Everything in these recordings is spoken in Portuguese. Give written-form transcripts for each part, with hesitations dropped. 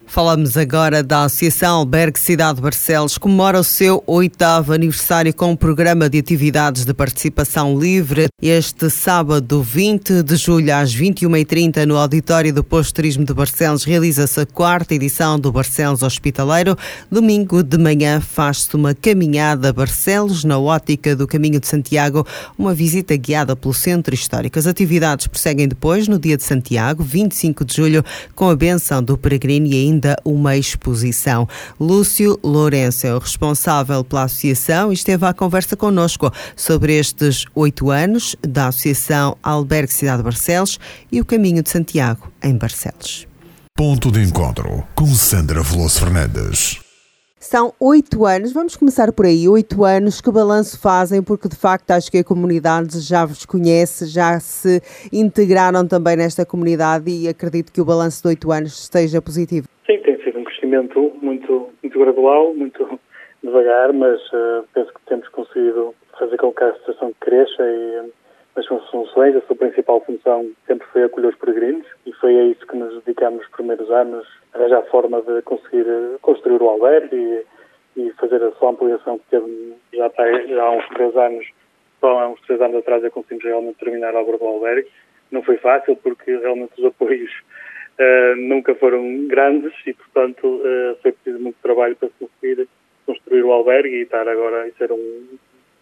Falamos agora da Associação Albergue Cidade de Barcelos, que comemora o seu 8º aniversário com um programa de atividades de participação livre. Este sábado, 20 de julho, às 21h30, no auditório do Posto de Turismo de Barcelos, realiza-se a 4ª edição do Barcelos Hospitaleiro. Domingo de manhã faz-se uma caminhada a Barcelos, na ótica do Caminho de Santiago, uma visita guiada pelo Centro Histórico. As atividades prosseguem depois, no dia de Santiago, 25 de julho, com a bênção do peregrino e ainda uma exposição. Lúcio Lourenço é o responsável pela associação e esteve à conversa connosco sobre estes 8 anos da Associação Albergue Cidade de Barcelos e o Caminho de Santiago em Barcelos. Ponto de encontro com Sandra Veloso Fernandes. São 8 anos, vamos começar por aí, 8 anos, que balanço fazem? Porque de facto acho que a comunidade já vos conhece, já se integraram também nesta comunidade e acredito que o balanço de 8 anos esteja positivo. Sim, tem sido um crescimento muito gradual, muito devagar, mas penso que temos conseguido fazer com que a associação cresça e as suas funções, a sua principal função sempre foi acolher os peregrinos e foi a isso que nos dedicamos nos primeiros anos, arranjar a forma de conseguir construir o albergue e fazer a sua ampliação que teve já há uns 3 anos. Só há uns 3 anos atrás eu conseguimos realmente terminar a obra do albergue. Não foi fácil porque realmente os apoios nunca foram grandes e, portanto, foi preciso muito trabalho para conseguir construir o albergue e estar agora a ser um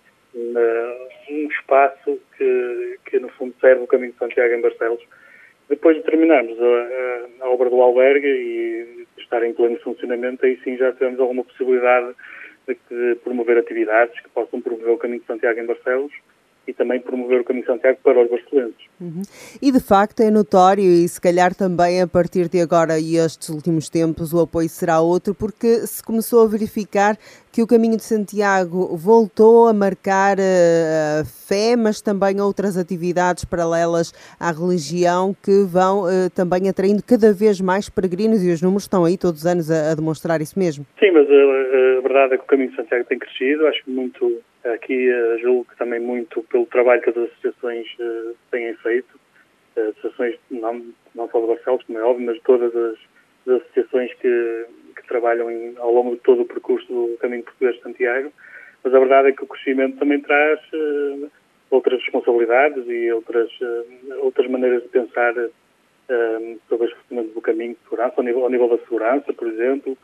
espaço que no fundo serve o Caminho de Santiago em Barcelos. Depois de terminarmos a obra do albergue e estar em pleno funcionamento, aí sim já tivemos alguma possibilidade de promover atividades que possam promover o Caminho de Santiago em Barcelos e também promover o Caminho de Santiago para os barcelenses. E de facto é notório e se calhar também a partir de agora e estes últimos tempos o apoio será outro, porque se começou a verificar que o Caminho de Santiago voltou a marcar a fé, mas também outras atividades paralelas à religião que vão também atraindo cada vez mais peregrinos e os números estão aí todos os anos a demonstrar isso mesmo. Sim, mas a verdade é que o Caminho de Santiago tem crescido, acho que muito. Aqui julgo que também muito pelo trabalho que as associações têm feito, associações não só de Barcelos, como é óbvio, mas todas as associações que trabalham ao longo de todo o percurso do Caminho Português de Santiago, mas a verdade é que o crescimento também traz outras responsabilidades e outras maneiras de pensar sobre o funcionamento do caminho de segurança, ao nível da segurança, por exemplo,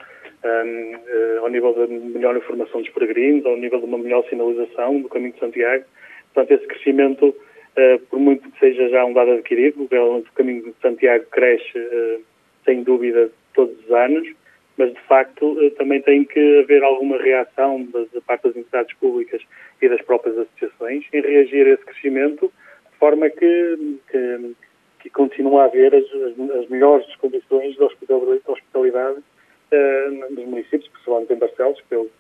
ao nível da melhor informação dos peregrinos, ao nível de uma melhor sinalização do Caminho de Santiago. Portanto, esse crescimento, por muito que seja já um dado adquirido, realmente o Caminho de Santiago cresce, sem dúvida, todos os anos, mas de facto também tem que haver alguma reação da parte das entidades públicas e das próprias associações em reagir a esse crescimento, de forma que continue a haver as melhores condições de hospitalidade nos municípios, principalmente em Barcelos,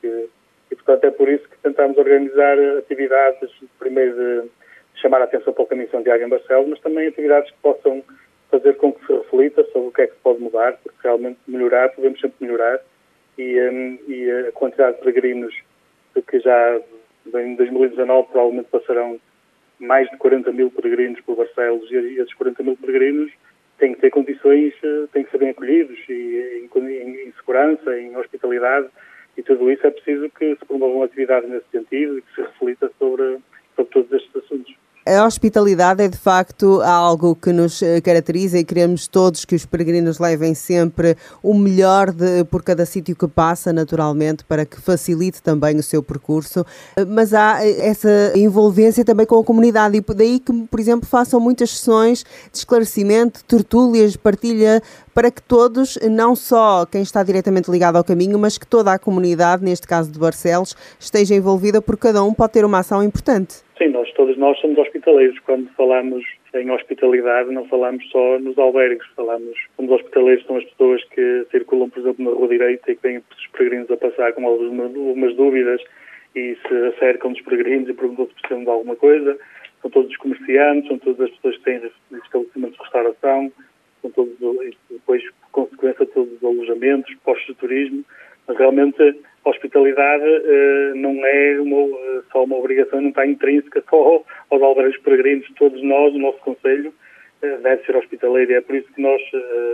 e portanto é por isso que tentamos organizar atividades, primeiro de chamar a atenção para o Caminho de Santiago em Barcelos, mas também atividades que possam fazer com que se reflita sobre o que é que se pode mudar, porque realmente melhorar, podemos sempre melhorar, e a quantidade de peregrinos que já em 2019 provavelmente passarão mais de 40 mil peregrinos por Barcelos, e esses 40 mil peregrinos têm que ter condições, têm que ser bem acolhidos e em segurança, em hospitalidade, e tudo isso é preciso que se promovam atividades nesse sentido e que se reflita sobre todos estes assuntos. A hospitalidade é de facto algo que nos caracteriza e queremos todos que os peregrinos levem sempre o melhor por cada sítio que passa, naturalmente, para que facilite também o seu percurso, mas há essa envolvência também com a comunidade e daí que, por exemplo, façam muitas sessões de esclarecimento, tertúlias, partilha, para que todos, não só quem está diretamente ligado ao caminho, mas que toda a comunidade, neste caso de Barcelos, esteja envolvida, porque cada um pode ter uma ação importante. Sim, todos nós somos hospitaleiros. Quando falamos em hospitalidade, não falamos só nos albergues. Somos hospitaleiros, são as pessoas que circulam, por exemplo, na Rua Direita e que vêm os peregrinos a passar com algumas dúvidas e se acercam dos peregrinos e perguntam se precisam de alguma coisa. São todos os comerciantes, são todas as pessoas que têm estabelecimentos de restauração, são todos, e depois, por consequência, todos os alojamentos, postos de turismo. Mas realmente a hospitalidade não é só uma obrigação, não está intrínseca só aos albergues peregrinos. Todos nós, o nosso concelho, deve ser hospitaleiro, e é por isso que nós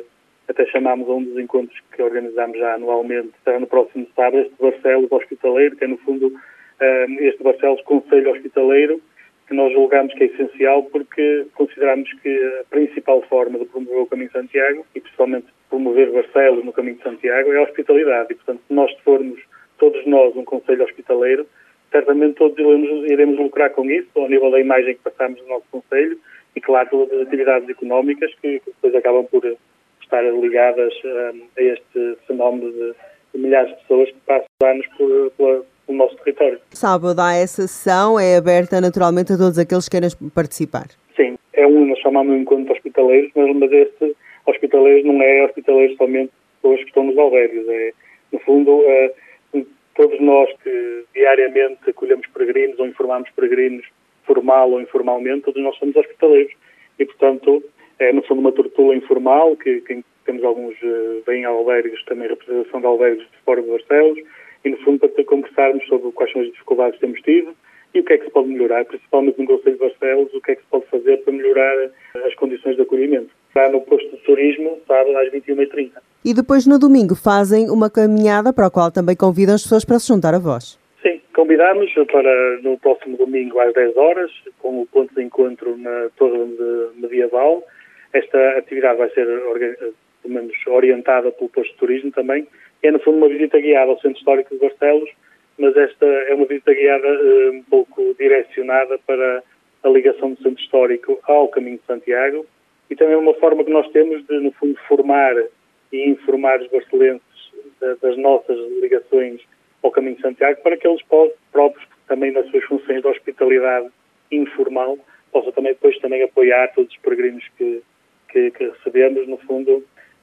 até chamámos a um dos encontros que organizamos já anualmente, será no próximo sábado, este Barcelos Hospitaleiro, que é no fundo este Barcelos Conselho Hospitaleiro, que nós julgamos que é essencial porque consideramos que a principal forma de promover o Caminho de Santiago, e principalmente promover Barcelos no Caminho de Santiago, é a hospitalidade. E, portanto, se nós formos, todos nós, um conselho hospitaleiro, certamente todos iremos lucrar com isso, ao nível da imagem que passamos do nosso conselho, e, claro, todas as atividades económicas que depois acabam por estar ligadas a este fenómeno de milhares de pessoas que passam anos pelo nosso território. Sábado há essa sessão, é aberta naturalmente a todos aqueles que queiram participar. Sim, nós chamamos de encontro de hospitaleiros, mas este hospitaleiros não é hospitaleiros somente pessoas que estão nos albergues. É, no fundo, todos nós que diariamente acolhemos peregrinos ou informamos peregrinos, formal ou informalmente, todos nós somos hospitaleiros. E, portanto, é no fundo uma tertúlia informal, que temos alguns bem albergues, também representação de albergues de fora de Barcelos, e no fundo para conversarmos sobre quais são as dificuldades que temos tido e o que é que se pode melhorar, principalmente no Conselho de Barcelos, o que é que se pode fazer para melhorar as condições de acolhimento. Está no posto de turismo, sábado às 21h30. E depois no domingo fazem uma caminhada para a qual também convidam as pessoas para se juntar a vós. Sim, convidamos para no próximo domingo às 10 horas, com o ponto de encontro na Torre Medieval. Esta atividade vai ser pelo menos orientada pelo posto de turismo também. É, no fundo, uma visita guiada ao Centro Histórico de Barcelos, mas esta é uma visita guiada um pouco direcionada para a ligação do Centro Histórico ao Caminho de Santiago, e também é uma forma que nós temos de, no fundo, formar e informar os barcelenses das nossas ligações ao Caminho de Santiago, para que eles próprios, também nas suas funções de hospitalidade informal, possam também depois também apoiar todos os peregrinos que recebemos, no fundo,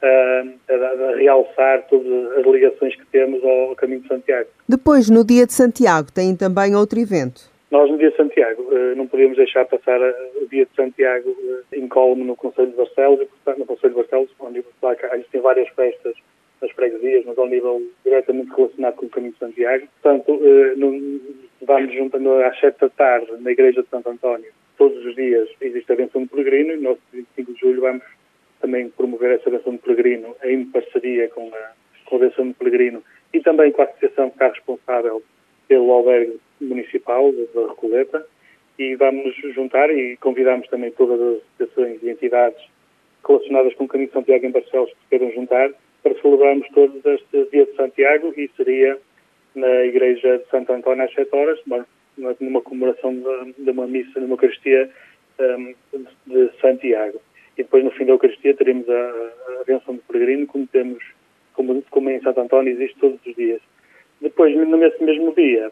a realçar todas as ligações que temos ao Caminho de Santiago. Depois, no Dia de Santiago, têm também outro evento. Nós, no Dia de Santiago, não podíamos deixar passar o Dia de Santiago incólume no Conselho de Barcelos, e, portanto, no Conselho de Barcelos, onde existem várias festas nas freguesias, mas ao nível diretamente relacionado com o Caminho de Santiago. Portanto, vamos juntando às 7 da tarde na Igreja de Santo António. Todos os dias existe a benção de peregrino, e nós, 25 de julho, vamos também promover essa benção de peregrino em parceria com a benção de peregrino e também com a associação que está responsável pelo albergue municipal da Recoleta, e vamos nos juntar e convidamos também todas as associações e entidades relacionadas com o Caminho de Santiago em Barcelos que se queiram juntar para celebrarmos todos este Dia de Santiago, e seria na Igreja de Santo António às 7 horas, numa comemoração de uma missa, numa Eucaristia de Santiago. E depois, no fim da Eucaristia, teremos a benção de peregrino, como em Santo António existe todos os dias. Depois, nesse mesmo dia,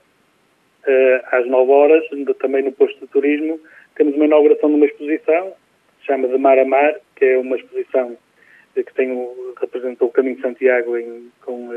às 9 horas, também no posto de turismo, temos uma inauguração de uma exposição, que se chama de Mar a Mar, que é uma exposição que representa o Caminho de Santiago em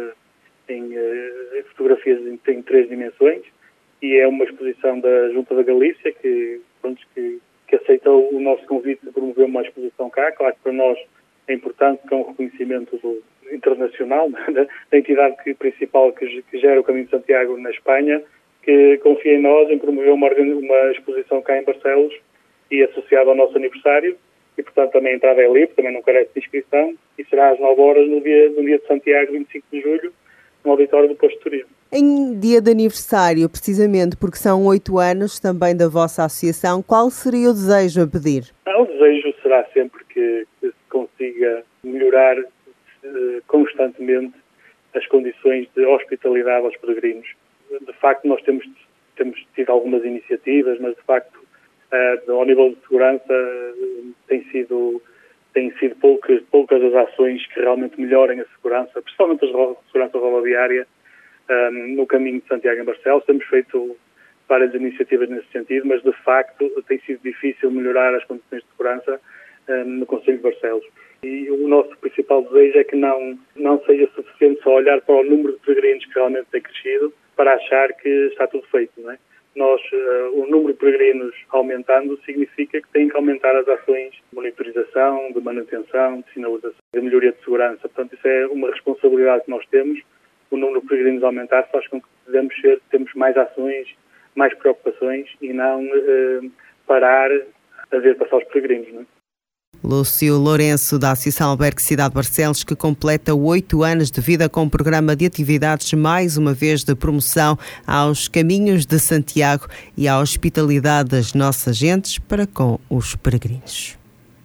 fotografias em 3 dimensões, e é uma exposição da Junta da Galícia, que aceitou o nosso convite de promover uma exposição cá. Claro que para nós é importante, que é um reconhecimento internacional da entidade principal que gera o Caminho de Santiago na Espanha, que confia em nós em promover uma exposição cá em Barcelos e associada ao nosso aniversário, e portanto também a entrada é livre, também não carece de inscrição, e será às 9 horas no dia de Santiago, 25 de julho, no auditório do Posto de Turismo. Em dia de aniversário, precisamente porque são 8 anos também da vossa associação, qual seria o desejo a pedir? O desejo será sempre que se consiga melhorar constantemente as condições de hospitalidade aos peregrinos. De facto, nós temos tido algumas iniciativas, mas de facto, ao nível de segurança, tem sido poucas as ações que realmente melhorem a segurança, principalmente a segurança rodoviária, no Caminho de Santiago em Barcelos. Temos feito várias iniciativas nesse sentido, mas de facto tem sido difícil melhorar as condições de segurança no Conselho de Barcelos. E o nosso principal desejo é que não seja suficiente só olhar para o número de peregrinos que realmente tem crescido para achar que está tudo feito, não é? O número de peregrinos aumentando significa que tem que aumentar as ações de monitorização, de manutenção, de sinalização, de melhoria de segurança. Portanto, isso é uma responsabilidade que nós temos. O número de peregrinos aumentar faz com que temos mais ações, mais preocupações, e não parar a ver passar os peregrinos, não é? Lúcio Lourenço, da Associação Albergue Cidade de Barcelos, que completa 8 anos de vida com um programa de atividades, mais uma vez de promoção aos caminhos de Santiago e à hospitalidade das nossas gentes para com os peregrinos.